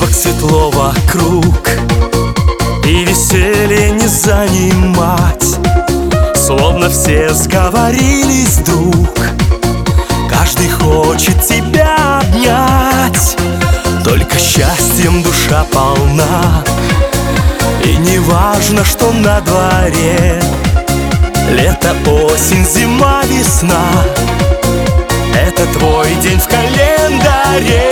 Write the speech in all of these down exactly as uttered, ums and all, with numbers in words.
так светло вокруг, и веселье не занимать. Словно все сговорились вдруг, каждый хочет тебя обнять. Только счастьем душа полна, и не важно, что на дворе. Лето, осень, зима, весна — это твой день в календаре.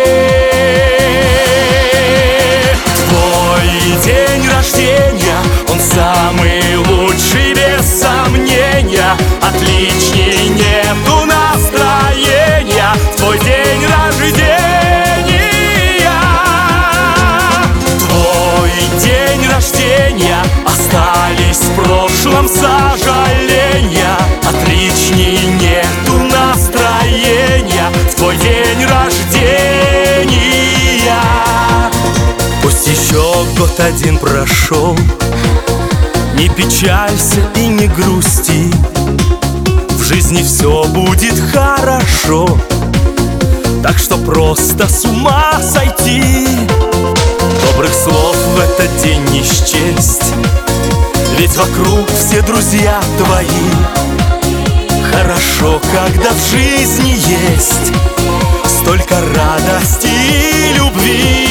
Твой день рождения, он самый лучший, без сомнения. Отличней нету настроения в твой день рождения. Твой день рождения, остались в прошлом сожаления. Отличней нету настроения в твой день рождения. Пусть еще год один прошел, не печалься и не грусти, в жизни все будет хорошо. Так что просто с ума сойти, добрых слов в этот день не счесть, ведь вокруг все друзья твои. Хорошо, когда в жизни есть столько радости и любви.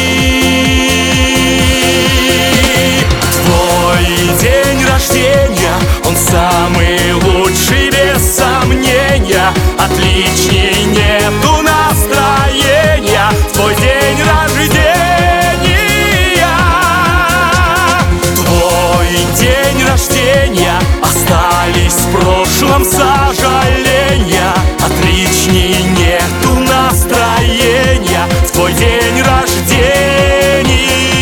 Твой день рождения, он самый лучший, без сомнения. Отличней нету настроения в твой день рождения. Твой день рождения, остались в прошлом сожаления. Отличней нету настроения в твой день рождения.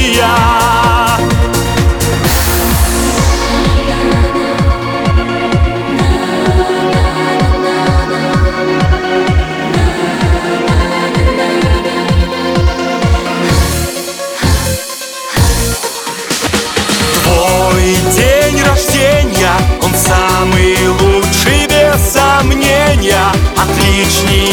Твой день рождения, он самый лучший, без сомнения. Отличней